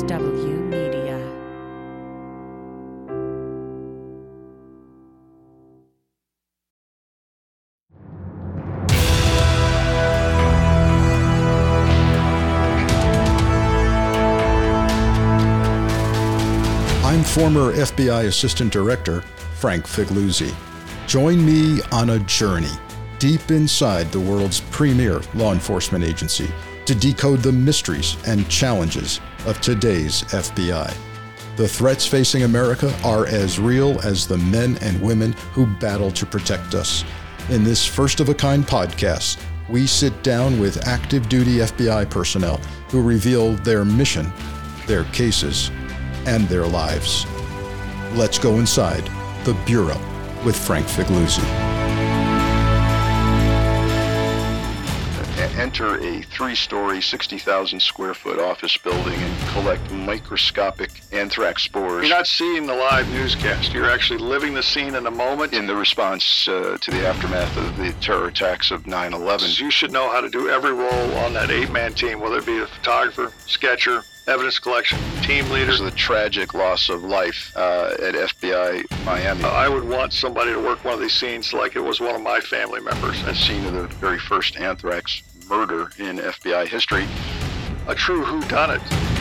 HW Media. I'm former FBI Assistant Director Frank Figliuzzi. Join me on a journey deep inside the world's premier law enforcement agency to decode the mysteries and challenges of today's FBI. The threats facing America are as real as the men and women who battle to protect us. In this first-of-a-kind podcast, we sit down with active duty FBI personnel who reveal their mission, their cases, and their lives. Let's go inside the Bureau with Frank Figliuzzi. Enter a 3-story, 60,000 square foot office building and collect microscopic anthrax spores. You're not seeing the live newscast. You're actually living the scene in the moment. In the response to the aftermath of the terror attacks of 9/11. You should know how to do every role on that 8-man team, whether it be a photographer, sketcher, evidence collection, team leader. The tragic loss of life at FBI Miami. I would want somebody to work one of these scenes like it was one of my family members. A scene of the very first anthrax murder in FBI history. A true whodunit.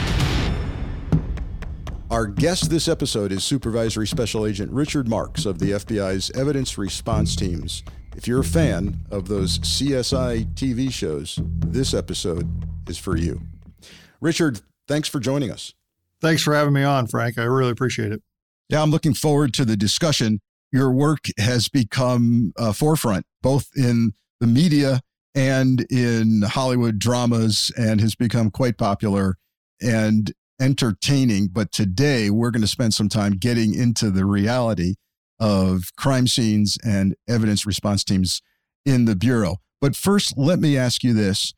Our guest this episode is Supervisory Special Agent Richard Marks of the FBI's Evidence Response Teams. If you're a fan of those CSI TV shows, this episode is for you. Richard, thanks for joining us. Thanks for having me on, Frank. I really appreciate it. Yeah, I'm looking forward to the discussion. Your work has become a forefront, both in the media and in Hollywood dramas, and has become quite popular and entertaining. But today we're going to spend some time getting into the reality of crime scenes and evidence response teams in the Bureau. But first, let me ask you this.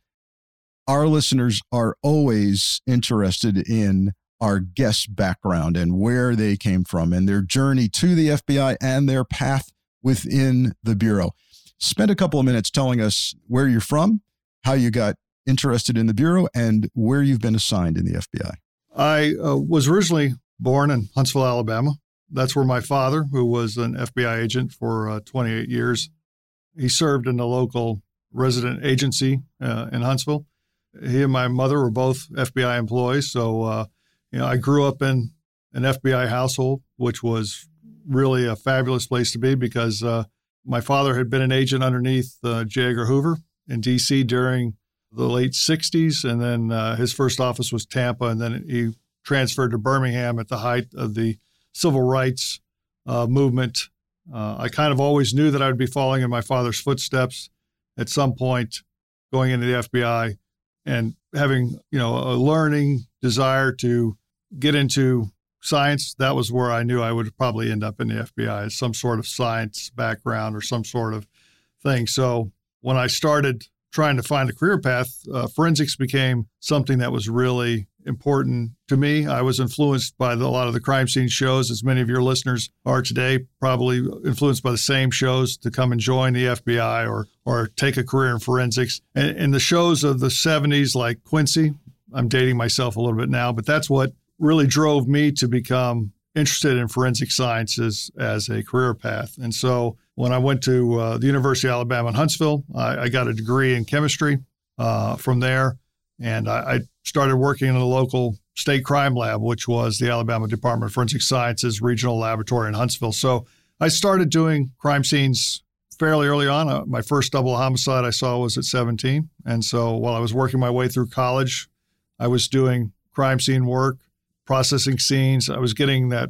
Our listeners are always interested in our guest's background and where they came from and their journey to the FBI and their path within the Bureau. Spend a couple of minutes telling us where you're from, how you got interested in the Bureau, and where you've been assigned in the FBI. I was originally born in Huntsville, Alabama. That's where my father, who was an FBI agent for 28 years, he served in the local resident agency in Huntsville. He and my mother were both FBI employees. So, I grew up in an FBI household, which was really a fabulous place to be because my father had been an agent underneath J. Edgar Hoover in D.C. during the late 60s. And then his first office was Tampa. And then he transferred to Birmingham at the height of the civil rights movement. I kind of always knew that I would be following in my father's footsteps at some point going into the FBI. And having, a learning desire to get into science, that was where I knew I would probably end up in the FBI, some sort of science background or some sort of thing. So when I started trying to find a career path, forensics became something that was really important to me. I was influenced by a lot of the crime scene shows, as many of your listeners are today, probably influenced by the same shows to come and join the FBI or take a career in forensics. And the shows of the 70s, like Quincy, I'm dating myself a little bit now, but that's what really drove me to become interested in forensic sciences as a career path. And so when I went to the University of Alabama in Huntsville, I got a degree in chemistry from there. And I started working in a local state crime lab, which was the Alabama Department of Forensic Sciences Regional Laboratory in Huntsville. So I started doing crime scenes fairly early on. My first double homicide I saw was at 17. And so while I was working my way through college, I was doing crime scene work, processing scenes. I was getting that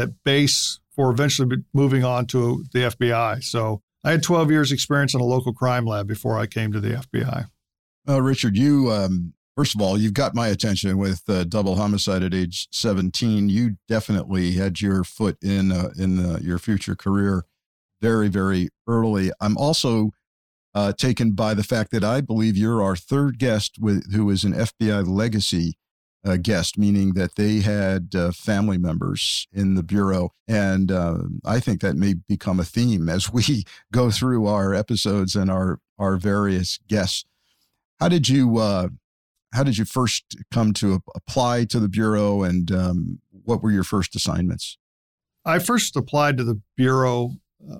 base for eventually moving on to the FBI. So I had 12 years experience in a local crime lab before I came to the FBI. Richard, you, first of all, you've got my attention with double homicide at age 17. You definitely had your foot in your future career very, very early. I'm also taken by the fact that I believe you're our third guest who is an FBI legacy guest, meaning that they had family members in the Bureau. And I think that may become a theme as we go through our episodes and our various guests. How did you how did you first come to apply to the Bureau, and what were your first assignments? I first applied to the Bureau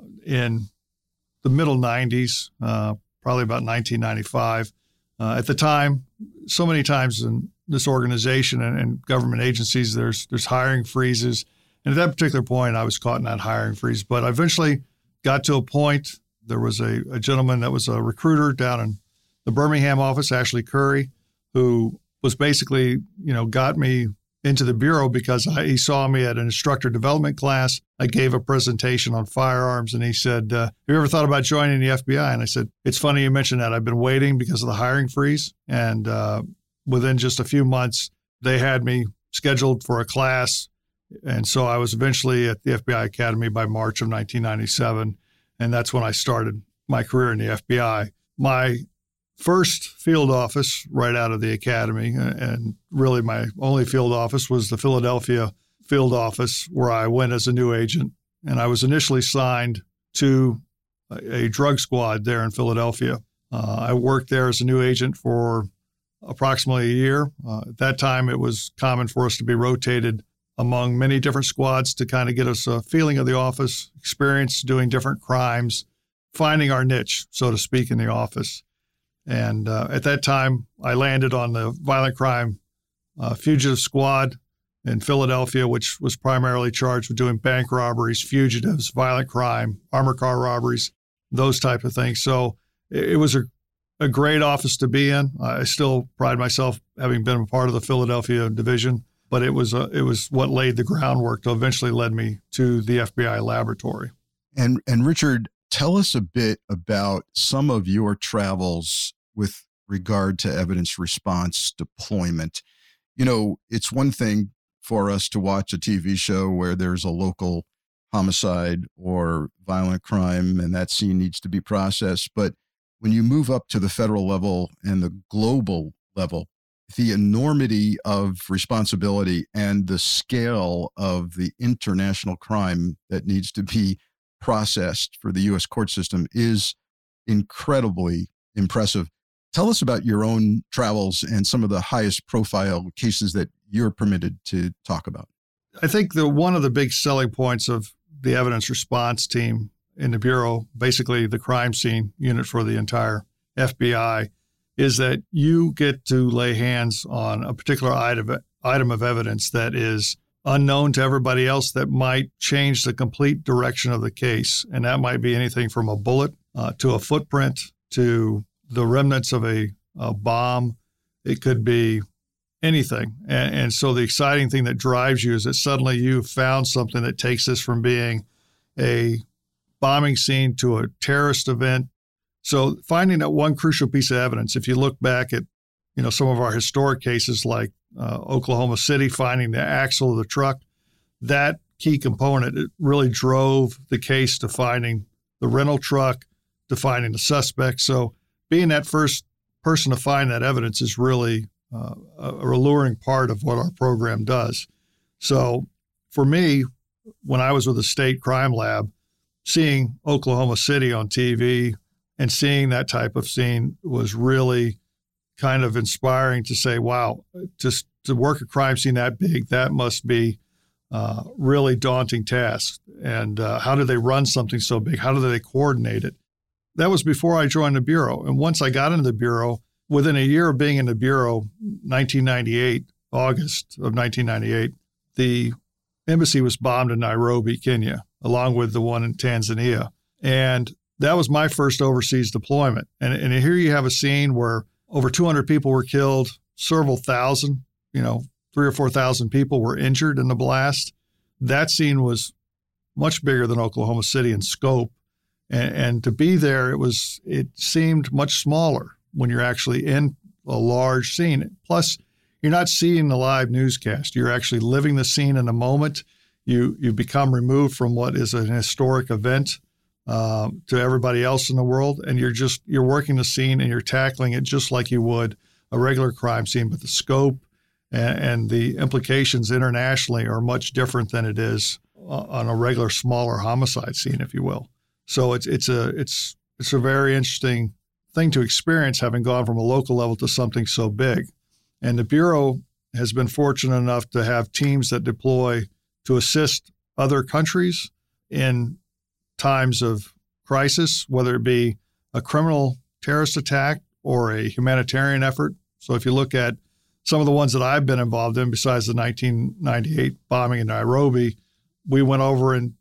in the middle 90s, probably about 1995. At the time, so many times in this organization and government agencies, there's hiring freezes. And at that particular point, I was caught in that hiring freeze. But I eventually got to a point. There was a gentleman that was a recruiter down in the Birmingham office, Ashley Curry, who was basically, got me into the Bureau because he saw me at an instructor development class. I gave a presentation on firearms, and he said, have you ever thought about joining the FBI? And I said, it's funny you mentioned that. I've been waiting because of the hiring freeze. And within just a few months, they had me scheduled for a class. And so I was eventually at the FBI Academy by March of 1997. And that's when I started my career in the FBI. My first field office right out of the academy, and really my only field office, was the Philadelphia field office, where I went as a new agent. And I was initially signed to a drug squad there in Philadelphia. I worked there as a new agent for approximately a year. At that time, it was common for us to be rotated among many different squads to kind of get us a feeling of the office, experience doing different crimes, finding our niche, so to speak, in the office. And at that time, I landed on the violent crime fugitive squad in Philadelphia, which was primarily charged with doing bank robberies, fugitives, violent crime, armored car robberies, those type of things. So it was a great office to be in. I still pride myself having been a part of the Philadelphia division, but it was what laid the groundwork to eventually led me to the FBI laboratory. And Richard, tell us a bit about some of your travels with regard to evidence response deployment. It's one thing for us to watch a TV show where there's a local homicide or violent crime and that scene needs to be processed. But when you move up to the federal level and the global level, the enormity of responsibility and the scale of the international crime that needs to be processed for the U.S. court system is incredibly impressive. Tell us about your own travels and some of the highest profile cases that you're permitted to talk about. I think one of the big selling points of the evidence response team in the Bureau, basically the crime scene unit for the entire FBI, is that you get to lay hands on a particular item of evidence that is unknown to everybody else that might change the complete direction of the case. And that might be anything from a bullet to a footprint to the remnants of a bomb. It could be anything. And so the exciting thing that drives you is that suddenly you've found something that takes this from being a bombing scene to a terrorist event. So finding that one crucial piece of evidence, if you look back at, some of our historic cases like Oklahoma City, finding the axle of the truck, that key component, it really drove the case to finding the rental truck, to finding the suspect. So being that first person to find that evidence is really a alluring part of what our program does. So for me, when I was with the state crime lab, seeing Oklahoma City on TV and seeing that type of scene was really kind of inspiring to say, wow, just to work a crime scene that big, that must be really daunting task. And how do they run something so big? How do they coordinate it? That was before I joined the Bureau. And once I got into the Bureau, within a year of being in the Bureau, August of 1998, the embassy was bombed in Nairobi, Kenya, along with the one in Tanzania. And that was my first overseas deployment. And here you have a scene where over 200 people were killed, several thousand, 3,000 or 4,000 people were injured in the blast. That scene was much bigger than Oklahoma City in scope. And to be there, it seemed much smaller when you're actually in a large scene. Plus, you're not seeing the live newscast. You're actually living the scene in a moment. You become removed from what is an historic event to everybody else in the world, and you're working the scene and you're tackling it just like you would a regular crime scene, but the scope and the implications internationally are much different than it is on a regular smaller homicide scene, if you will. So it's a very interesting thing to experience, having gone from a local level to something so big. And the Bureau has been fortunate enough to have teams that deploy to assist other countries in times of crisis, whether it be a criminal terrorist attack or a humanitarian effort. So if you look at some of the ones that I've been involved in, besides the 1998 bombing in Nairobi, we went over in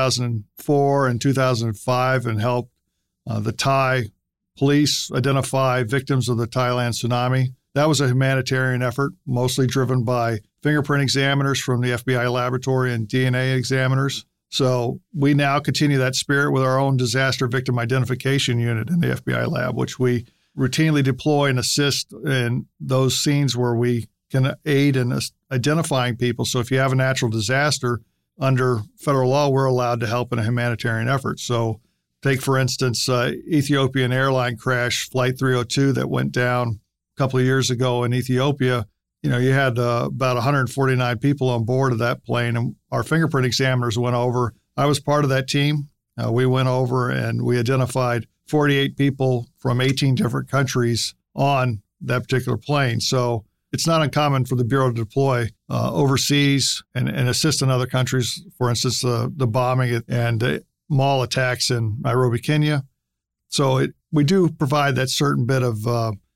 2004 and 2005 and helped the Thai police identify victims of the Thailand tsunami. That was a humanitarian effort, mostly driven by fingerprint examiners from the FBI laboratory and DNA examiners. So we now continue that spirit with our own disaster victim identification unit in the FBI lab, which we routinely deploy and assist in those scenes where we can aid in identifying people. So if you have a natural disaster, under federal law, we're allowed to help in a humanitarian effort. So take, for instance, Ethiopian airline crash, Flight 302 that went down a couple of years ago in Ethiopia. You know, you had about 149 people on board of that plane, and our fingerprint examiners went over. I was part of that team. We went over and we identified 48 people from 18 different countries on that particular plane. So it's not uncommon for the Bureau to deploy overseas and assist in other countries. For instance, the bombing and mall attacks in Nairobi, Kenya. So we do provide that certain bit of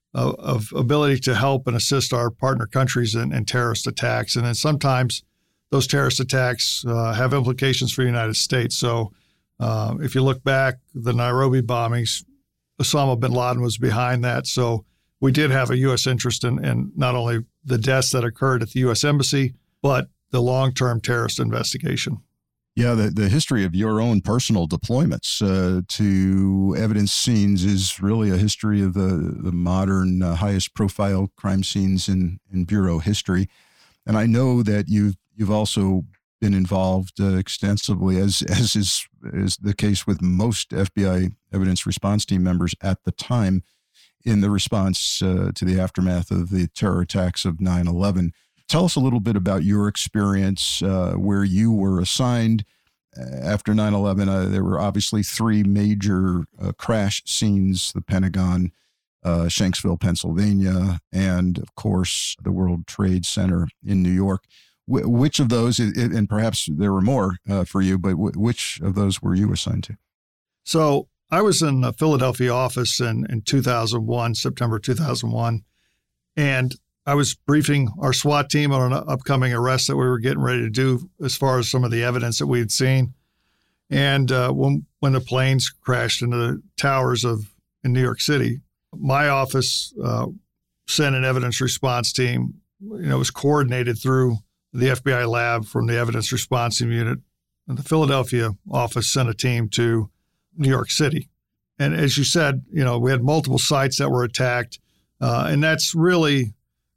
ability to help and assist our partner countries in terrorist attacks. And then sometimes those terrorist attacks have implications for the United States. So if you look back, the Nairobi bombings, Osama bin Laden was behind that. So we did have a U.S. interest in not only the deaths that occurred at the U.S. Embassy, but the long-term terrorist investigation. Yeah, the history of your own personal deployments to evidence scenes is really a history of the modern highest profile crime scenes in Bureau history. And I know that you've also been involved extensively, as is the case with most FBI evidence response team members at the time, in the response to the aftermath of the terror attacks of 9/11. Tell us a little bit about your experience where you were assigned after 9/11. There were obviously three major crash scenes: the Pentagon, Shanksville, Pennsylvania, and of course the World Trade Center in New York. Which of those, and perhaps there were more for you, but which of those were you assigned to? So I was in the Philadelphia office in 2001, September 2001, and I was briefing our SWAT team on an upcoming arrest that we were getting ready to do as far as some of the evidence that we had seen. And when the planes crashed into the towers in New York City, my office sent an evidence response team. It was coordinated through the FBI lab from the evidence response team unit. And the Philadelphia office sent a team to New York City. And as you said, we had multiple sites that were attacked. And that's really,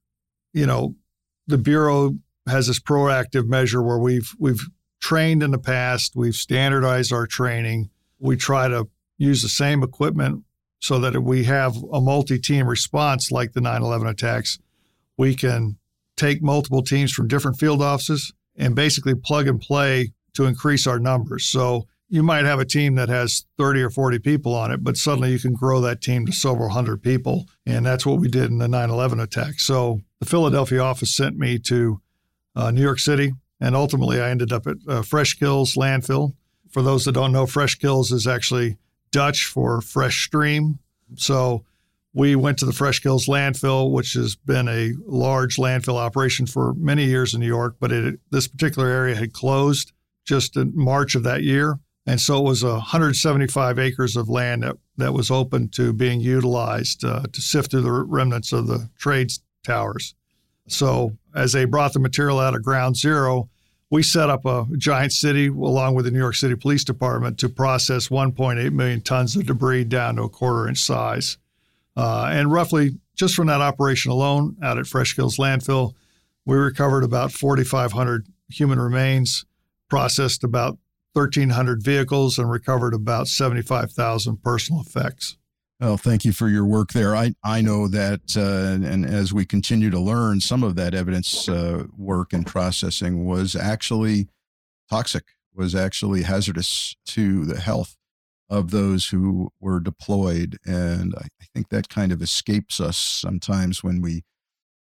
the Bureau has this proactive measure where we've trained in the past, we've standardized our training. We try to use the same equipment so that if we have a multi-team response like the 9/11 attacks, we can take multiple teams from different field offices and basically plug and play to increase our numbers. So you might have a team that has 30 or 40 people on it, but suddenly you can grow that team to several hundred people. And that's what we did in the 9/11 attack. So the Philadelphia office sent me to New York City, and ultimately I ended up at Fresh Kills Landfill. For those that don't know, Fresh Kills is actually Dutch for fresh stream. So we went to the Fresh Kills Landfill, which has been a large landfill operation for many years in New York, but this particular area had closed just in March of that year. And so it was 175 acres of land that was open to being utilized to sift through the remnants of the trade towers. So as they brought the material out of Ground Zero, we set up a giant city along with the New York City Police Department to process 1.8 million tons of debris down to a quarter-inch size. And roughly, just from that operation alone out at Fresh Kills Landfill, we recovered about 4,500 human remains, processed about 1,300 vehicles, and recovered about 75,000 personal effects. Well, thank you for your work there. I know that, and as we continue to learn, some of that evidence work and processing was actually toxic, was actually hazardous to the health of those who were deployed. And I think that kind of escapes us sometimes when we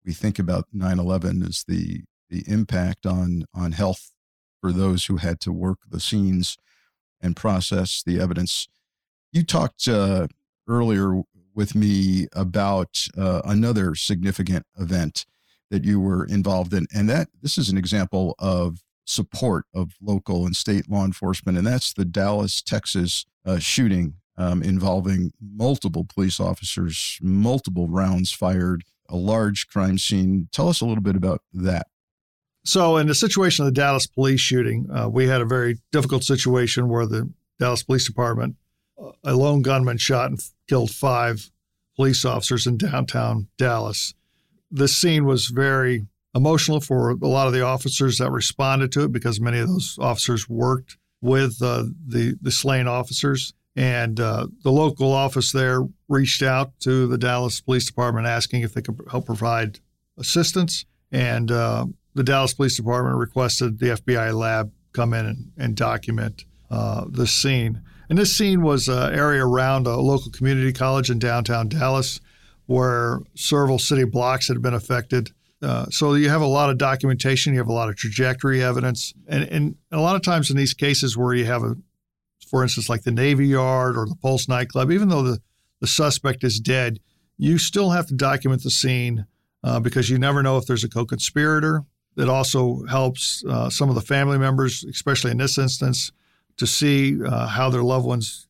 we think about 9/11 is the impact on health for those who had to work the scenes and process the evidence. You talked earlier with me about another significant event that you were involved in, and that this is an example of support of local and state law enforcement, and that's the Dallas, Texas shooting involving multiple police officers, multiple rounds fired, a large crime scene. Tell us a little bit about that. So in the situation of the Dallas police shooting, we had a very difficult situation where the Dallas Police Department, a lone gunman shot and killed 5 police officers in downtown Dallas. This scene was very emotional for a lot of the officers that responded to it because many of those officers worked with the slain officers. And the local office there reached out to the Dallas Police Department asking if they could help provide assistance. And the Dallas Police Department requested the FBI lab come in and document this scene. And this scene was an area around a local community college in downtown Dallas where several city blocks had been affected. So you have a lot of documentation, you have a lot of trajectory evidence. And a lot of times in these cases where you have, for instance, like the Navy Yard or the Pulse nightclub, even though the suspect is dead, you still have to document the scene because you never know if there's a co-conspirator. It also helps some of the family members, especially in this instance, to see how their loved ones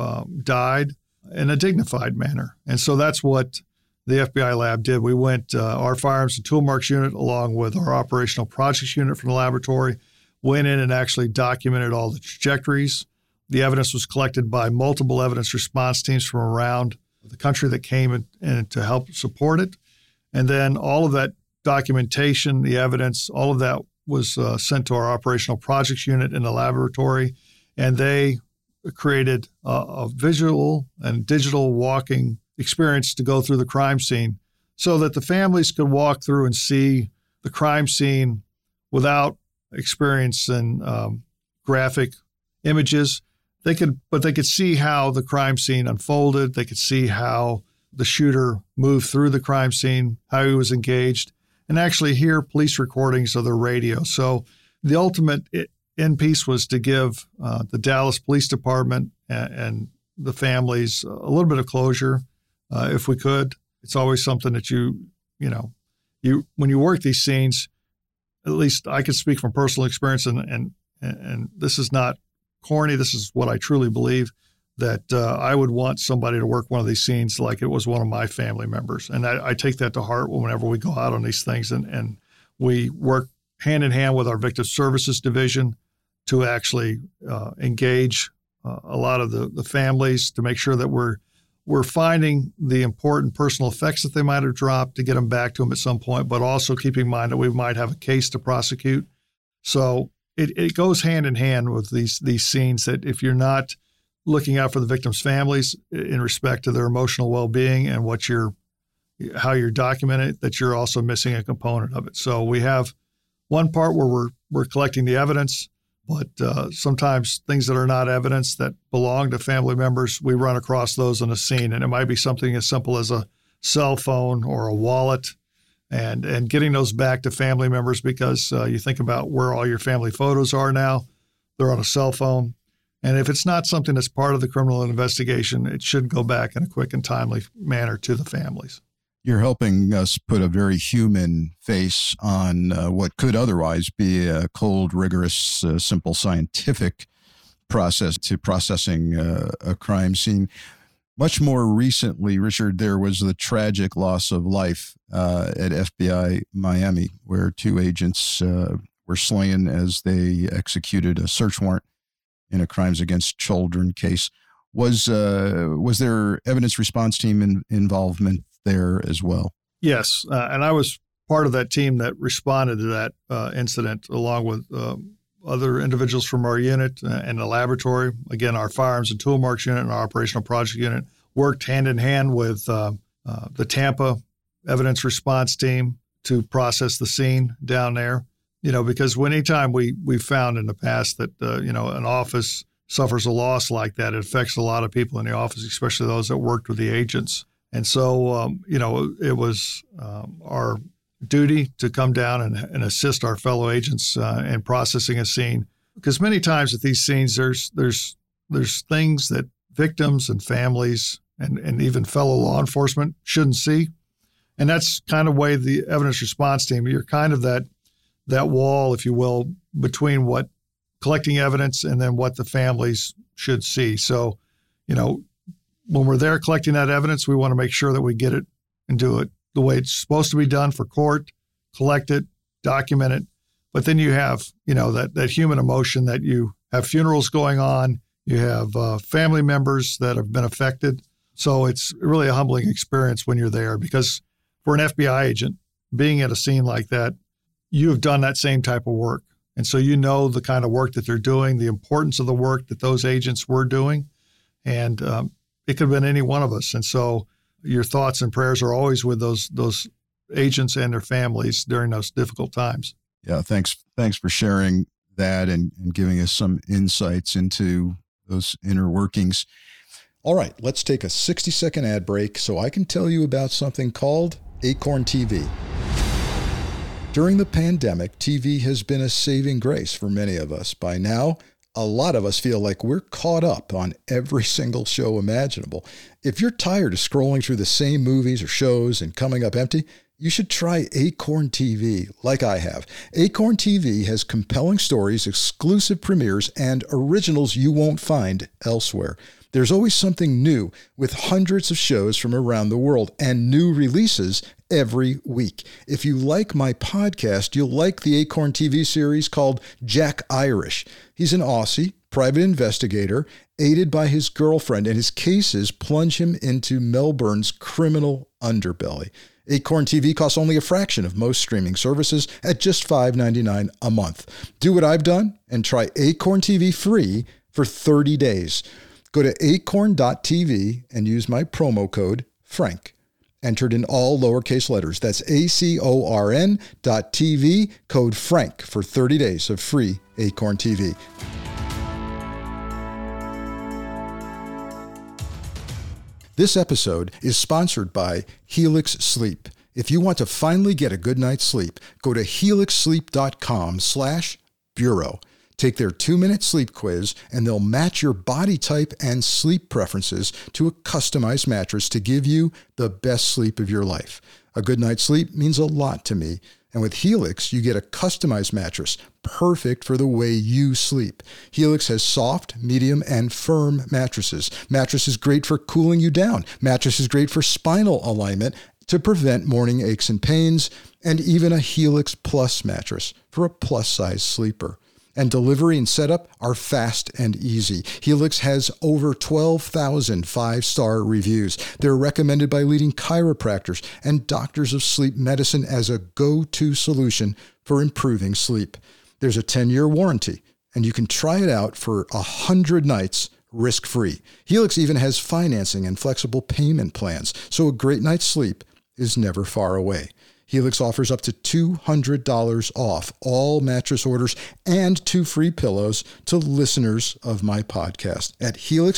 died in a dignified manner. And so that's what the FBI lab did. We went, our firearms and tool marks unit, along with our operational projects unit from the laboratory, went in and actually documented all the trajectories. The evidence was collected by multiple evidence response teams from around the country that came in to help support it. And then all of that documentation, the evidence, all of that was sent to our operational projects unit in the laboratory, and they created a visual and digital walking experience to go through the crime scene so that the families could walk through and see the crime scene without experiencing graphic images. They could see how the crime scene unfolded. They could see how the shooter moved through the crime scene, how he was engaged, and actually hear police recordings of the radio. So the ultimate end piece was to give the Dallas Police Department and the families a little bit of closure, if we could. It's always something that when you work these scenes, at least I can speak from personal experience, and this is not corny. This is what I truly believe, that I would want somebody to work one of these scenes like it was one of my family members. And I take that to heart whenever we go out on these things. And we work hand in hand with our Victim Services Division to actually engage a lot of the families to make sure that we're finding the important personal effects that they might have dropped to get them back to them at some point, but also keeping in mind that we might have a case to prosecute. So it goes hand in hand with these scenes, that if you're not looking out for the victims' families in respect to their emotional well-being and how you're documenting it, that you're also missing a component of it. So we have one part where we're collecting the evidence, but sometimes things that are not evidence that belong to family members, we run across those in a scene, and it might be something as simple as a cell phone or a wallet, and getting those back to family members, because you think about where all your family photos are now, they're on a cell phone. And if it's not something that's part of the criminal investigation, it should go back in a quick and timely manner to the families. You're helping us put a very human face on what could otherwise be a cold, rigorous, simple scientific process to processing a crime scene. Much more recently, Richard, there was the tragic loss of life at FBI Miami, where 2 agents were slain as they executed a search warrant in a crimes against children case. Was there evidence response team involvement there as well? Yes, and I was part of that team that responded to that incident, along with other individuals from our unit and the laboratory. Again, our firearms and tool marks unit and our operational project unit worked hand in hand with the Tampa evidence response team to process the scene down there. Because anytime we found in the past that, an office suffers a loss like that, it affects a lot of people in the office, especially those that worked with the agents. And so, it was our duty to come down and assist our fellow agents in processing a scene. Because many times at these scenes, there's things that victims and families and even fellow law enforcement shouldn't see. And that's kind of way the evidence response team, you're kind of that wall, if you will, between what collecting evidence and then what the families should see. So, when we're there collecting that evidence, we want to make sure that we get it and do it the way it's supposed to be done for court, collect it, document it. But then you have, that human emotion that you have funerals going on, you have family members that have been affected. So it's really a humbling experience when you're there, because for an FBI agent, being at a scene like that, you have done that same type of work. And so you know the kind of work that they're doing, the importance of the work that those agents were doing. And it could have been any one of us. And so your thoughts and prayers are always with those agents and their families during those difficult times. Yeah, thanks for sharing that and giving us some insights into those inner workings. All right, let's take a 60-second ad break so I can tell you about something called Acorn TV. During the pandemic, TV has been a saving grace for many of us. By now, a lot of us feel like we're caught up on every single show imaginable. If you're tired of scrolling through the same movies or shows and coming up empty, you should try Acorn TV like I have. Acorn TV has compelling stories, exclusive premieres, and originals you won't find elsewhere. There's always something new with hundreds of shows from around the world and new releases every week. If you like my podcast, you'll like the Acorn TV series called Jack Irish. He's an Aussie private investigator aided by his girlfriend, and his cases plunge him into Melbourne's criminal underbelly. Acorn TV costs only a fraction of most streaming services at just $5.99 a month. Do what I've done and try Acorn TV free for 30 days. Go to acorn.tv and use my promo code FRANK, entered in all lowercase letters. That's acorn.tv, code FRANK for 30 days of free Acorn TV. This episode is sponsored by Helix Sleep. If you want to finally get a good night's sleep, go to helixsleep.com/bureau. Take their 2-minute sleep quiz, and they'll match your body type and sleep preferences to a customized mattress to give you the best sleep of your life. A good night's sleep means a lot to me. And with Helix, you get a customized mattress, perfect for the way you sleep. Helix has soft, medium, and firm mattresses. Mattress is great for cooling you down. Mattress is great for spinal alignment to prevent morning aches and pains, and even a Helix Plus mattress for a plus-size sleeper. And delivery and setup are fast and easy. Helix has over 12,000 5-star reviews. They're recommended by leading chiropractors and doctors of sleep medicine as a go-to solution for improving sleep. There's a 10-year warranty, and you can try it out for 100 nights risk-free. Helix even has financing and flexible payment plans, so a great night's sleep is never far away. Helix offers up to $200 off all mattress orders and 2 free pillows to listeners of my podcast at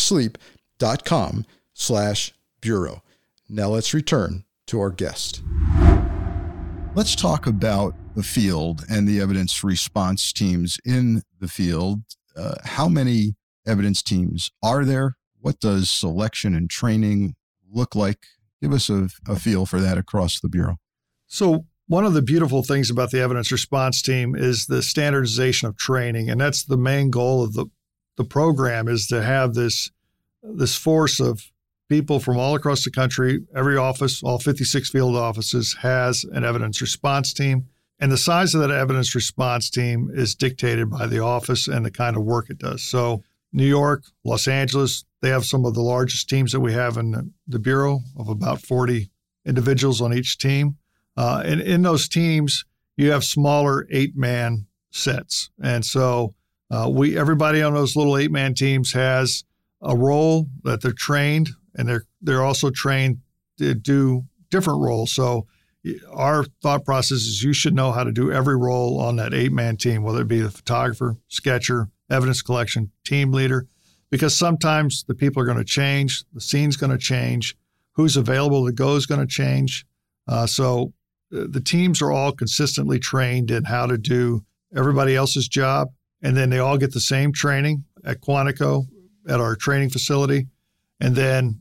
helixsleep.com/bureau. Now let's return to our guest. Let's talk about the field and the evidence response teams in the field. How many evidence teams are there? What does selection and training look like? Give us a feel for that across the Bureau. So one of the beautiful things about the evidence response team is the standardization of training. And that's the main goal of the program, is to have this force of people from all across the country. Every office, all 56 field offices, has an evidence response team. And the size of that evidence response team is dictated by the office and the kind of work it does. So New York, Los Angeles, they have some of the largest teams that we have in the Bureau, of about 40 individuals on each team. And in those teams, you have smaller 8-man sets. And so everybody on those little 8-man teams has a role that they're trained, and they're also trained to do different roles. So our thought process is you should know how to do every role on that 8-man team, whether it be the photographer, sketcher, evidence collection, team leader, because sometimes the people are going to change, the scene's going to change, who's available to go is going to change. So the teams are all consistently trained in how to do everybody else's job. And then they all get the same training at Quantico at our training facility. And then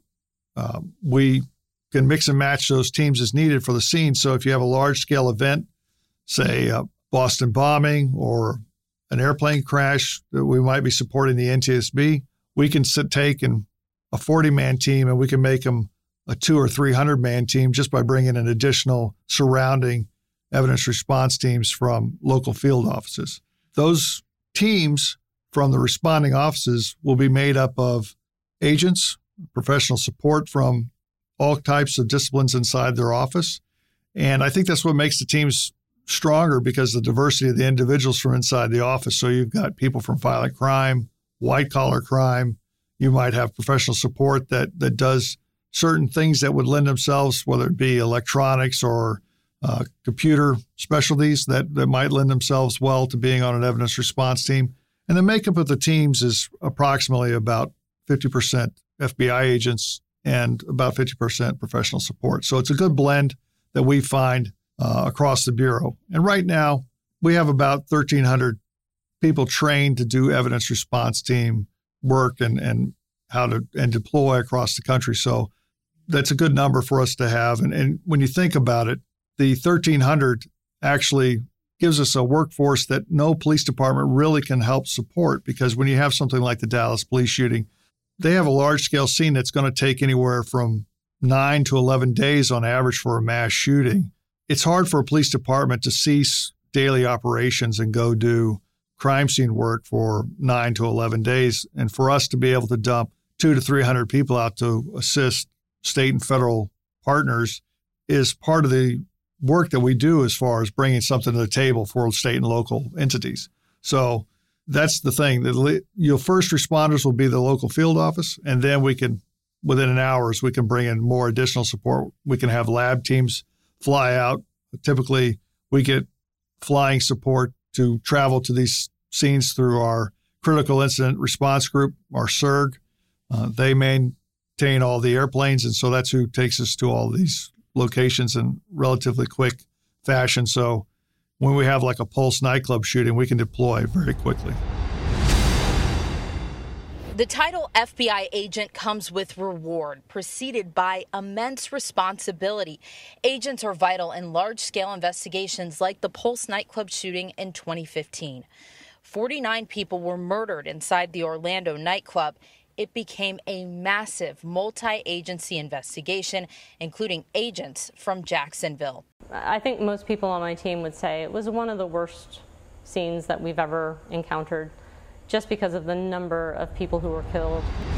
we can mix and match those teams as needed for the scene. So if you have a large scale event, say a Boston bombing or an airplane crash that we might be supporting the NTSB, we can take a 40-man team and we can make them a 200 or 300-man team just by bringing in additional surrounding evidence response teams from local field offices. Those teams from the responding offices will be made up of agents, professional support from all types of disciplines inside their office. And I think that's what makes the teams stronger, because of the diversity of the individuals from inside the office. So you've got people from violent crime, white-collar crime. You might have professional support that does certain things that would lend themselves, whether it be electronics or computer specialties that might lend themselves well to being on an evidence response team. And the makeup of the teams is approximately about 50% FBI agents and about 50% professional support. So it's a good blend that we find across the Bureau. And right now, we have about 1,300 people trained to do evidence response team work and how to deploy across the country. So that's a good number for us to have. And when you think about it, the 1,300 actually gives us a workforce that no police department really can help support, because when you have something like the Dallas police shooting, they have a large-scale scene that's going to take anywhere from 9 to 11 days on average for a mass shooting. It's hard for a police department to cease daily operations and go do crime scene work for 9 to 11 days. And for us to be able to dump 200 to 300 people out to assist state and federal partners is part of the work that we do as far as bringing something to the table for state and local entities. So that's the thing. Your first responders will be the local field office, and then we can, within an hour, we can bring in more additional support. We can have lab teams fly out. Typically, we get flying support to travel to these scenes through our Critical Incident Response Group, our CIRG. They maintain all the airplanes, and so that's who takes us to all these locations in relatively quick fashion. So when we have like a Pulse nightclub shooting, we can deploy very quickly. The title FBI agent comes with reward, preceded by immense responsibility. Agents are vital in large-scale investigations like the Pulse nightclub shooting in 2015. 49 people were murdered inside the Orlando nightclub. It became a massive multi-agency investigation, including agents from Jacksonville. I think most people on my team would say it was one of the worst scenes that we've ever encountered, just because of the number of people who were killed.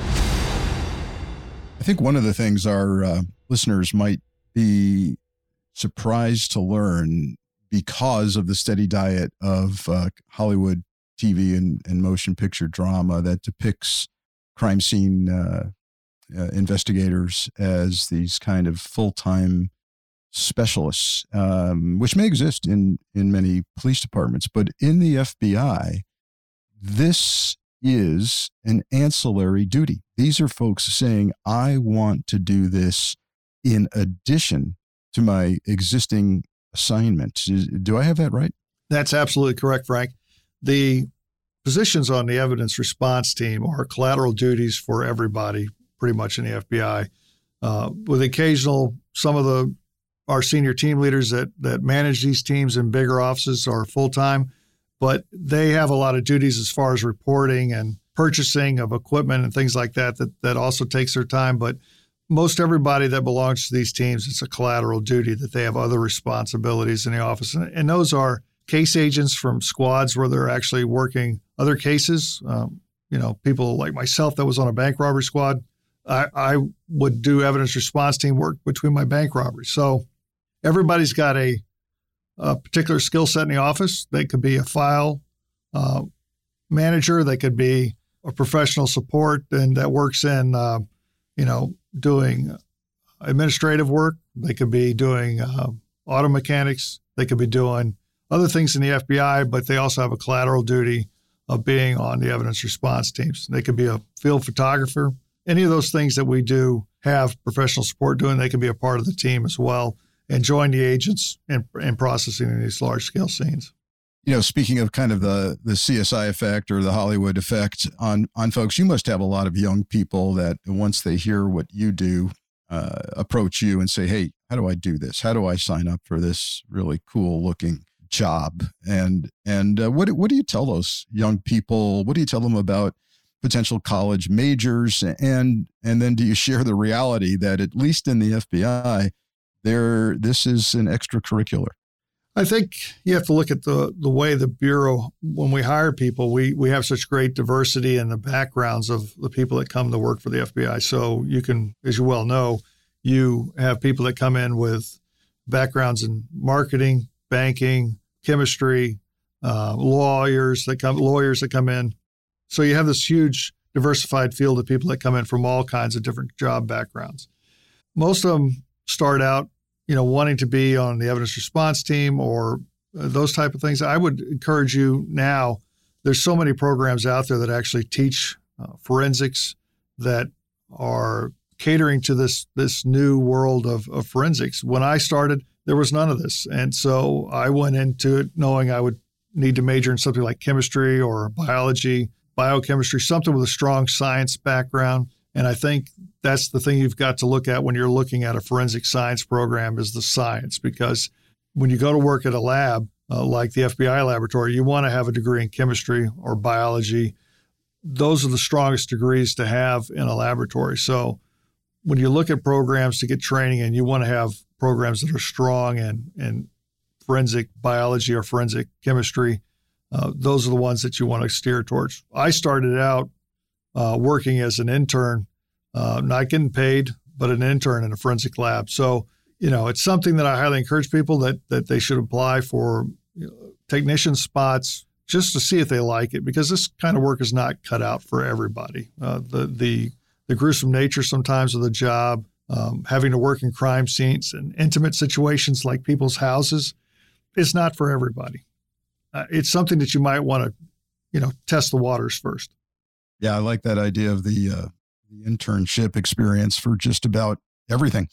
I think one of the things our listeners might be surprised to learn, because of the steady diet of Hollywood TV and motion picture drama that depicts crime scene investigators as these kind of full-time specialists, which may exist in many police departments. But in the FBI, this is an ancillary duty. These are folks saying, I want to do this in addition to my existing assignment. Do I have that right? That's absolutely correct, Frank. The positions on the evidence response team are collateral duties for everybody, pretty much in the FBI. With occasional, some of our senior team leaders that manage these teams in bigger offices are full-time, but they have a lot of duties as far as reporting and purchasing of equipment and things like that also takes their time. But most everybody that belongs to these teams, it's a collateral duty that they have other responsibilities in the office. And those are case agents from squads where they're actually working other cases. People like myself that was on a bank robbery squad, I would do evidence response team work between my bank robberies. So everybody's got a particular skill set in the office. They could be a file manager. They could be a professional support and that works in, doing administrative work. They could be doing auto mechanics. They could be doing other things in the FBI, but they also have a collateral duty of being on the evidence response teams. They could be a field photographer. Any of those things that we do have professional support doing, they can be a part of the team as well. and join the agents in processing these large-scale scenes. Speaking of kind of the CSI effect or the Hollywood effect on folks, you must have a lot of young people that once they hear what you do, approach you and say, hey, how do I do this? How do I sign up for this really cool looking job? And what do you tell those young people? What do you tell them about potential college majors? And then do you share the reality that at least in the FBI, this is an extracurricular? I think you have to look at the way the Bureau, when we hire people, we have such great diversity in the backgrounds of the people that come to work for the FBI. So you can, as you well know, you have people that come in with backgrounds in marketing, banking, chemistry, lawyers that come in. So you have this huge diversified field of people that come in from all kinds of different job backgrounds. Most of them start out wanting to be on the evidence response team or those type of things. I would encourage you now, there's so many programs out there that actually teach forensics that are catering to this new world of forensics. When I started, there was none of this. And so I went into it knowing I would need to major in something like chemistry or biology, biochemistry, something with a strong science background. And I think that's the thing you've got to look at when you're looking at a forensic science program is the science, because when you go to work at a lab like the FBI laboratory, you want to have a degree in chemistry or biology. Those are the strongest degrees to have in a laboratory. So when you look at programs to get training and you want to have programs that are strong in forensic biology or forensic chemistry, those are the ones that you want to steer towards. I started out working as an intern, not getting paid, but an intern in a forensic lab. So, it's something that I highly encourage people that they should apply for technician spots just to see if they like it, because this kind of work is not cut out for everybody. The gruesome nature sometimes of the job, having to work in crime scenes and intimate situations like people's houses, is not for everybody. It's something that you might want to, test the waters first. Yeah, I like that idea of the internship experience for just about everything.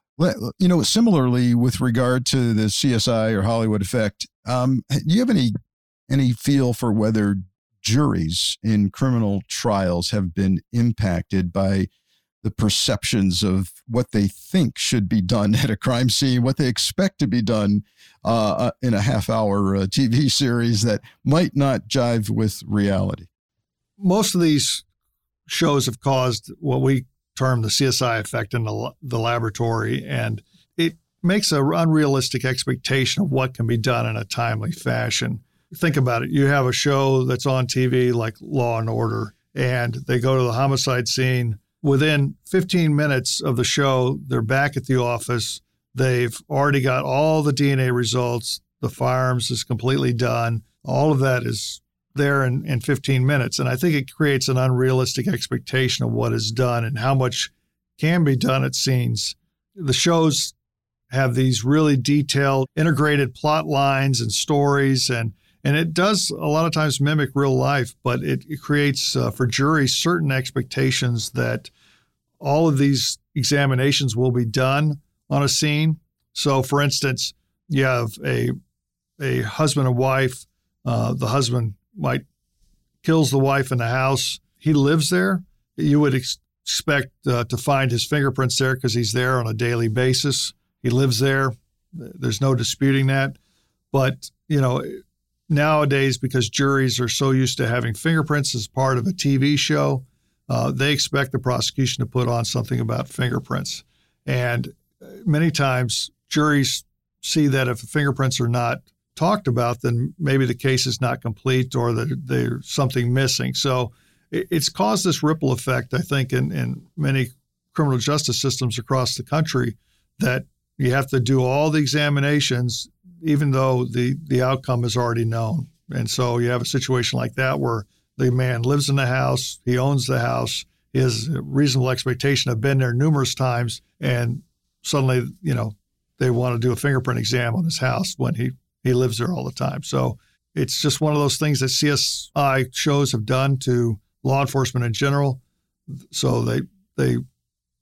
Similarly, with regard to the CSI or Hollywood effect, do you have any feel for whether juries in criminal trials have been impacted by the perceptions of what they think should be done at a crime scene, what they expect to be done in a half-hour TV series that might not jive with reality? Most of these shows have caused what we term the CSI effect in the laboratory, and it makes an unrealistic expectation of what can be done in a timely fashion. Think about it. You have a show that's on TV like Law and Order, and they go to the homicide scene. Within 15 minutes of the show, they're back at the office. They've already got all the DNA results. The firearms is completely done. All of that is there in 15 minutes. And I think it creates an unrealistic expectation of what is done and how much can be done at scenes. The shows have these really detailed, integrated plot lines and stories, and it does a lot of times mimic real life, but it creates for juries certain expectations that all of these examinations will be done on a scene. So, for instance, you have a husband and wife. The husband might kills the wife in the house. He lives there. You would expect to find his fingerprints there because he's there on a daily basis. He lives there. There's no disputing that. But, nowadays, because juries are so used to having fingerprints as part of a TV show, they expect the prosecution to put on something about fingerprints. And many times juries see that if the fingerprints are not talked about, then maybe the case is not complete or that there's something missing. So it's caused this ripple effect, I think, in many criminal justice systems across the country, that you have to do all the examinations even though the outcome is already known. And so you have a situation like that where the man lives in the house, he owns the house, he has a reasonable expectation of been there numerous times, and suddenly, they want to do a fingerprint exam on his house when he lives there all the time. So it's just one of those things that CSI shows have done to law enforcement in general. So they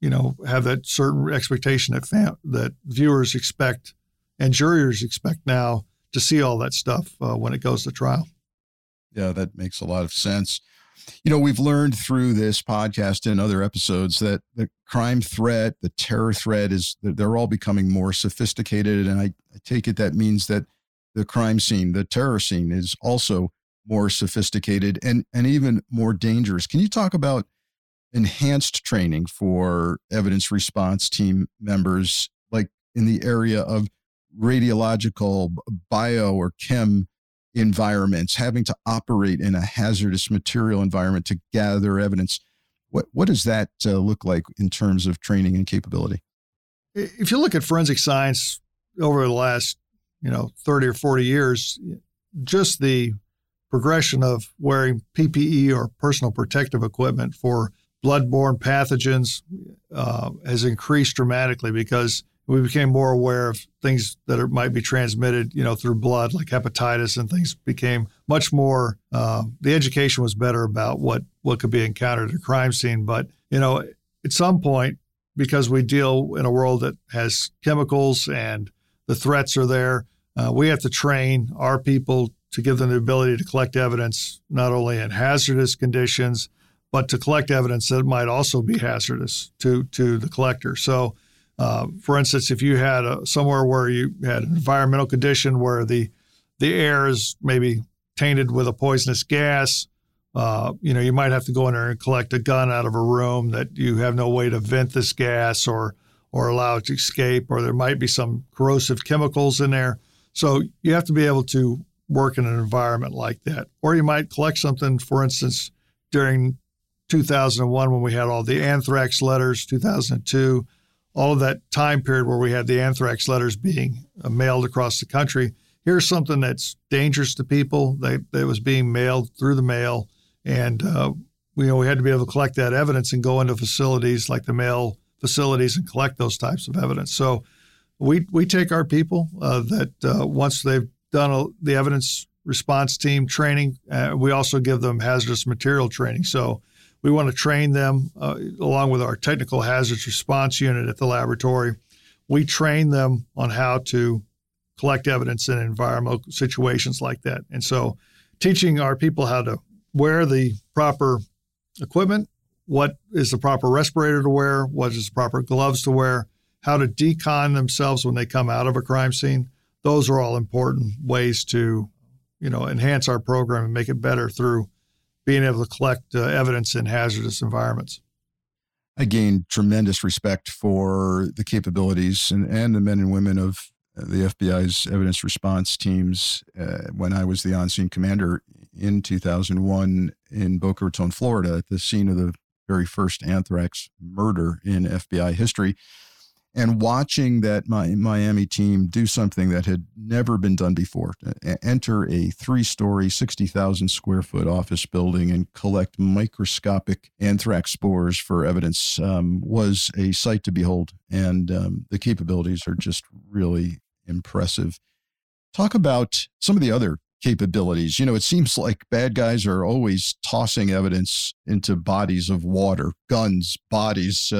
have that certain expectation that viewers expect and jurors expect now to see all that stuff when it goes to trial. Yeah, that makes a lot of sense. We've learned through this podcast and other episodes that the crime threat, the terror threat they're all becoming more sophisticated. And I take it that means that the crime scene, the terror scene is also more sophisticated and even more dangerous. Can you talk about enhanced training for evidence response team members, like in the area of radiological, bio, or chem environments, having to operate in a hazardous material environment to gather evidence? What does that look like in terms of training and capability? If you look at forensic science over the last 30 or 40 years, just the progression of wearing PPE or personal protective equipment for bloodborne pathogens has increased dramatically because we became more aware of things that might be transmitted, through blood, like hepatitis, and things became much more, the education was better about what could be encountered at a crime scene. But, at some point, because we deal in a world that has chemicals and the threats are there, we have to train our people to give them the ability to collect evidence, not only in hazardous conditions, but to collect evidence that might also be hazardous to the collector. So, for instance, if you had somewhere where you had an environmental condition where the air is maybe tainted with a poisonous gas, you might have to go in there and collect a gun out of a room that you have no way to vent this gas or allow it to escape, or there might be some corrosive chemicals in there. So you have to be able to work in an environment like that. Or you might collect something, for instance, during 2001 when we had all the anthrax letters, 2002, all of that time period where we had the anthrax letters being mailed across the country. Here's something that's dangerous to people that was being mailed through the mail. And, we had to be able to collect that evidence and go into facilities like the mail facilities and collect those types of evidence. So we take our people that once they've done the evidence response team training, we also give them hazardous material training. So we want to train them along with our technical hazards response unit at the laboratory. We train them on how to collect evidence in environmental situations like that. And so teaching our people how to wear the proper equipment, what is the proper respirator to wear, what is the proper gloves to wear, how to decon themselves when they come out of a crime scene. Those are all important ways to, enhance our program and make it better through being able to collect evidence in hazardous environments. I gained tremendous respect for the capabilities and the men and women of the FBI's evidence response teams when I was the on-scene commander in 2001 in Boca Raton, Florida, at the scene of the very first anthrax murder in FBI history. And watching that Miami team do something that had never been done before, enter a 3-story, 60,000 square foot office building and collect microscopic anthrax spores for evidence was a sight to behold. And the capabilities are just really impressive. Talk about some of the other capabilities. It seems like bad guys are always tossing evidence into bodies of water, guns, bodies,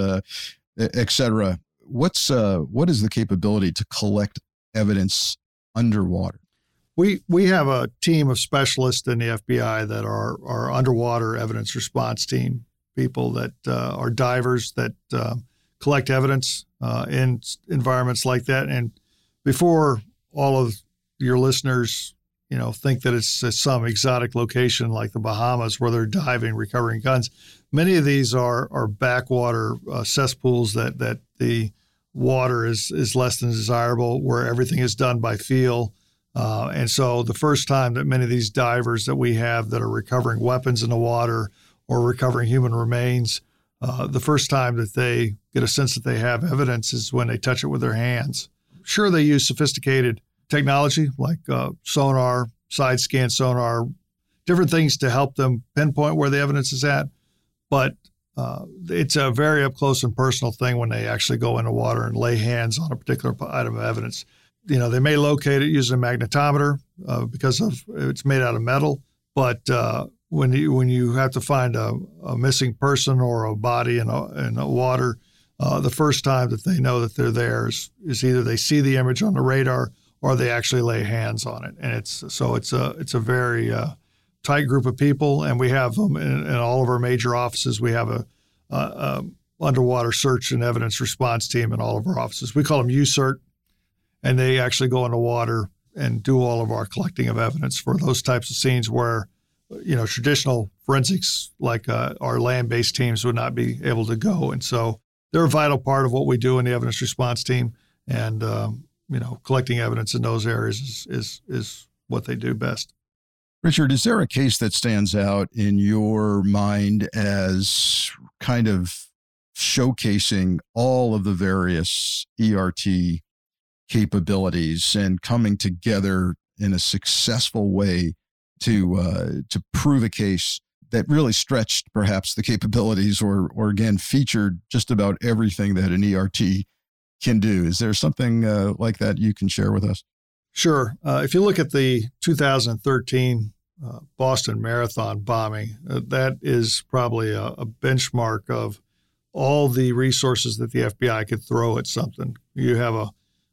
etc. What is the capability to collect evidence underwater? We have a team of specialists in the FBI that are underwater evidence response team people that are divers that collect evidence in environments like that. And before all of your listeners, think that it's some exotic location like the Bahamas where they're diving, recovering guns, many of these are backwater cesspools that the water is less than desirable, where everything is done by feel. And so the first time that many of these divers that we have that are recovering weapons in the water or recovering human remains, the first time that they get a sense that they have evidence is when they touch it with their hands. Sure, they use sophisticated technology like sonar, side scan sonar, different things to help them pinpoint where the evidence is at. But it's a very up close and personal thing when they actually go into water and lay hands on a particular item of evidence. They may locate it using a magnetometer because it's made out of metal. But when you have to find a missing person or a body in the water, the first time that they know that they're there is either they see the image on the radar or they actually lay hands on it. And it's a very tight group of people, and we have them in all of our major offices. We have a underwater search and evidence response team in all of our offices. We call them USERT, and they actually go in the water and do all of our collecting of evidence for those types of scenes where, traditional forensics like our land-based teams would not be able to go. And so they're a vital part of what we do in the evidence response team, and collecting evidence in those areas is what they do best. Richard, is there a case that stands out in your mind as kind of showcasing all of the various ERT capabilities and coming together in a successful way to prove a case that really stretched perhaps the capabilities or again featured just about everything that an ERT can do? Is there something like that you can share with us? Sure. If you look at the 2013 Boston Marathon bombing, that is probably a benchmark of all the resources that the FBI could throw at something. You have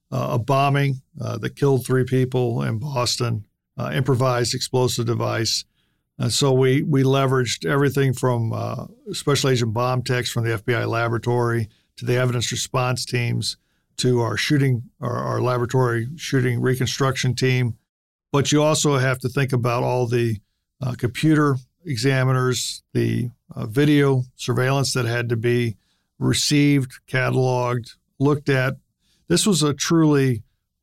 a bombing that killed 3 people in Boston, improvised explosive device. So we leveraged everything from Special Agent bomb techs from the FBI laboratory to the evidence response teams to our laboratory shooting reconstruction team. But you also have to think about all the computer examiners, the video surveillance that had to be received, cataloged, looked at. This was a truly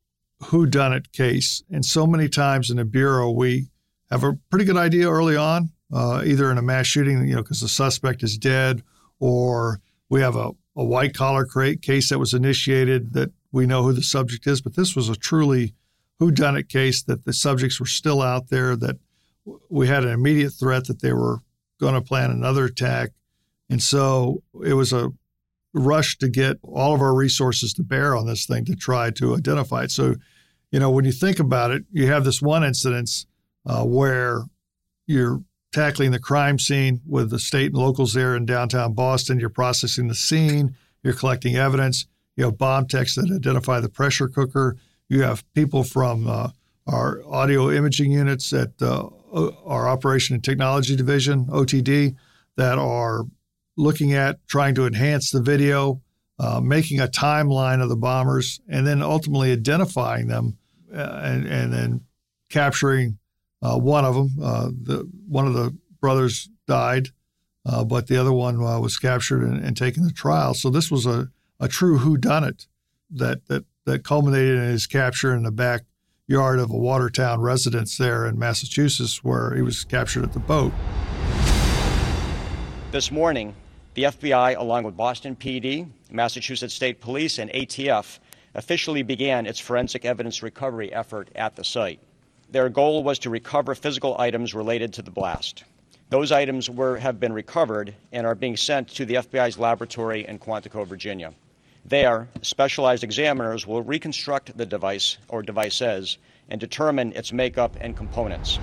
whodunit case. And so many times in the Bureau, we have a pretty good idea early on, either in a mass shooting, because the suspect is dead, or we have a white-collar case that was initiated that we know who the subject is. But this was a truly whodunit case that the subjects were still out there, that we had an immediate threat that they were going to plan another attack. And so it was a rush to get all of our resources to bear on this thing to try to identify it. So, when you think about it, you have this one incident where you're tackling the crime scene with the state and locals there in downtown Boston. You're processing the scene. You're collecting evidence. You have bomb techs that identify the pressure cooker. You have people from our audio imaging units at our Operation and Technology Division, OTD, that are looking at trying to enhance the video, making a timeline of the bombers, and then ultimately identifying them and then capturing one of them. One of the brothers died, but the other one was captured and taken to trial. So this was a true whodunit that culminated in his capture in the backyard of a Watertown residence there in Massachusetts, where he was captured at the boat. This morning, the FBI, along with Boston PD, Massachusetts State Police, and ATF, officially began its forensic evidence recovery effort at the site. Their goal was to recover physical items related to the blast. Those items have been recovered and are being sent to the FBI's laboratory in Quantico, Virginia. There, specialized examiners will reconstruct the device or devices and determine its makeup and components.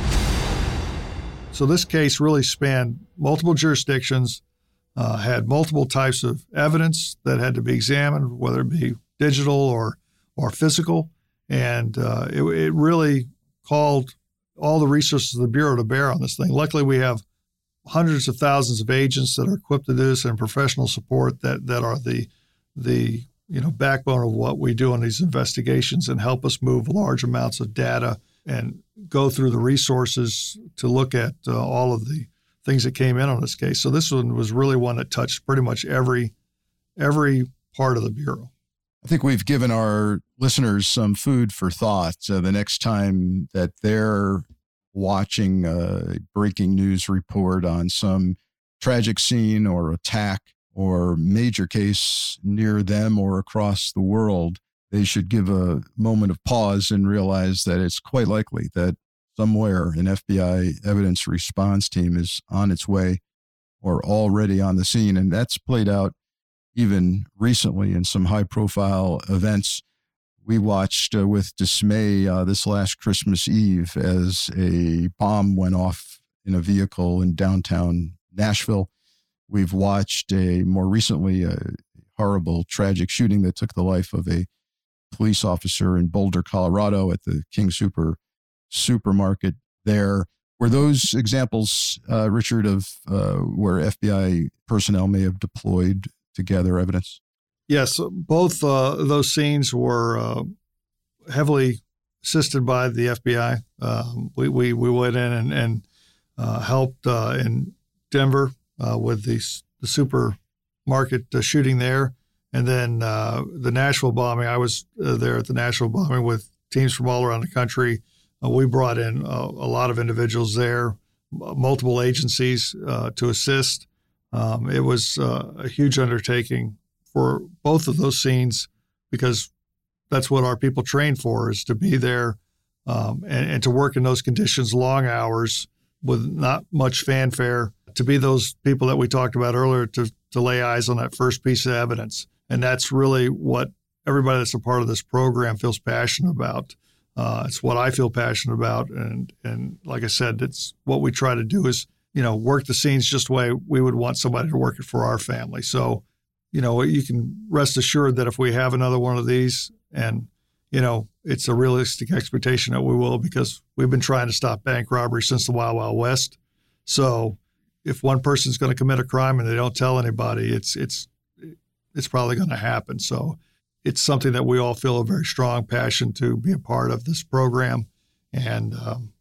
So this case really spanned multiple jurisdictions, had multiple types of evidence that had to be examined, whether it be digital or physical. And it really called all the resources of the Bureau to bear on this thing. Luckily, we have hundreds of thousands of agents that are equipped to do this and professional support that are the backbone of what we do in these investigations and help us move large amounts of data and go through the resources to look at all of the things that came in on this case. So this one was really one that touched pretty much every part of the Bureau. I think we've given our listeners some food for thought. The next time that they're watching a breaking news report on some tragic scene or attack or major case near them or across the world, they should give a moment of pause and realize that it's quite likely that somewhere an FBI evidence response team is on its way or already on the scene. And that's played out even recently in some high-profile events. We watched with dismay this last Christmas Eve as a bomb went off in a vehicle in downtown Nashville. We've watched more recently, a horrible, tragic shooting that took the life of a police officer in Boulder, Colorado at the King supermarket there. Were those examples, Richard, of where FBI personnel may have deployed to gather evidence? Yes, both those scenes were heavily assisted by the FBI. We went in and helped in Denver with the supermarket shooting there. And then the Nashville bombing, I was there at the Nashville bombing with teams from all around the country. We brought in a lot of individuals there, multiple agencies to assist. It was a huge undertaking for both of those scenes because that's what our people train for, is to be there and to work in those conditions, long hours with not much fanfare, to be those people that we talked about earlier, to lay eyes on that first piece of evidence. And that's really what everybody that's a part of this program feels passionate about. It's what I feel passionate about. And like I said, it's what we try to do is, work the scenes just the way we would want somebody to work it for our family. So, you can rest assured that if we have another one of these, and, it's a realistic expectation that we will, because we've been trying to stop bank robbery since the Wild Wild West. So if one person's going to commit a crime and they don't tell anybody, it's probably going to happen. So it's something that we all feel a very strong passion to be a part of this program. And,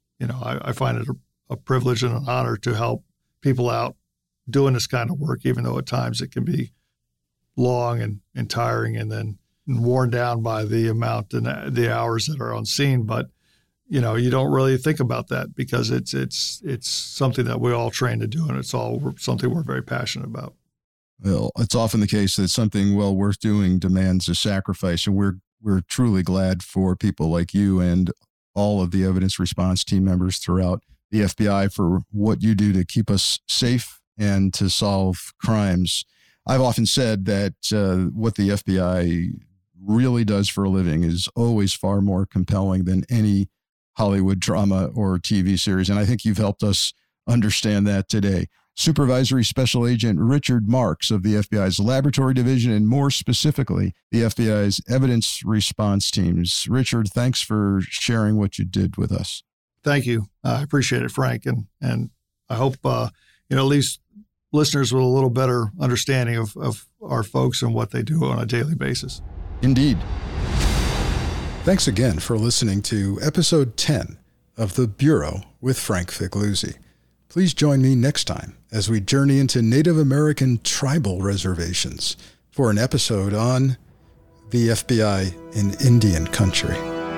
I find it a privilege and an honor to help people out doing this kind of work, even though at times it can be long and tiring and then worn down by the amount and the hours that are on scene. But, you don't really think about that because it's something that we all train to do, and it's all something we're very passionate about. Well, it's often the case that something well worth doing demands a sacrifice, and we're truly glad for people like you and all of the evidence response team members throughout the FBI for what you do to keep us safe and to solve crimes. I've often said that what the FBI really does for a living is always far more compelling than any Hollywood drama or TV series, and I think you've helped us understand that today. Supervisory Special Agent Richard Marks of the FBI's Laboratory Division, and more specifically, the FBI's Evidence Response Teams. Richard, thanks for sharing what you did with us. Thank you. I appreciate it, Frank. And I hope, leaves listeners with a little better understanding of our folks and what they do on a daily basis. Indeed. Thanks again for listening to episode 10 of The Bureau with Frank Figliuzzi. Please join me next time as we journey into Native American tribal reservations for an episode on the FBI in Indian Country.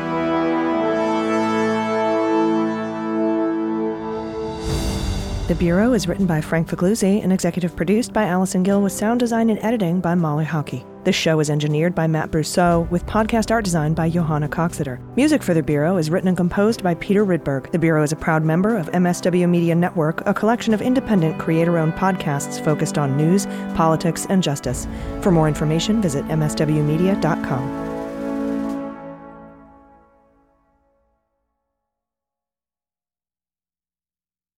The Bureau is written by Frank Figliuzzi and executive produced by Allison Gill, with sound design and editing by Molly Hockey. This show is engineered by Matt Brousseau, with podcast art design by Johanna Coxeter. Music for The Bureau is written and composed by Peter Rydberg. The Bureau is a proud member of MSW Media Network, a collection of independent, creator-owned podcasts focused on news, politics, and justice. For more information, visit mswmedia.com.